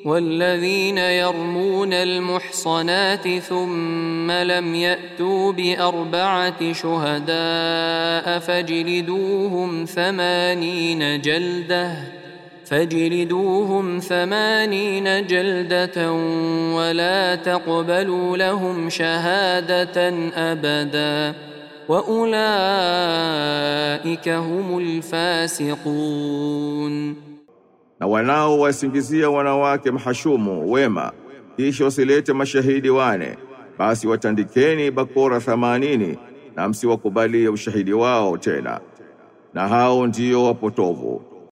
والذين يرمون المحصنات ثم لم يأتوا بأربعة شهداء فاجلدوهم 80 جلدة ولا تقبلوا لهم شهادة أبدا وأولئك هم الفاسقون. Na wanao wasingizia wanawake mhashumu wema, kisha wasilete mashahidi wane, basi watandikeni bakora 80 na msiwakubalie ushahidi wao tena. Na hao ndio wapotovu.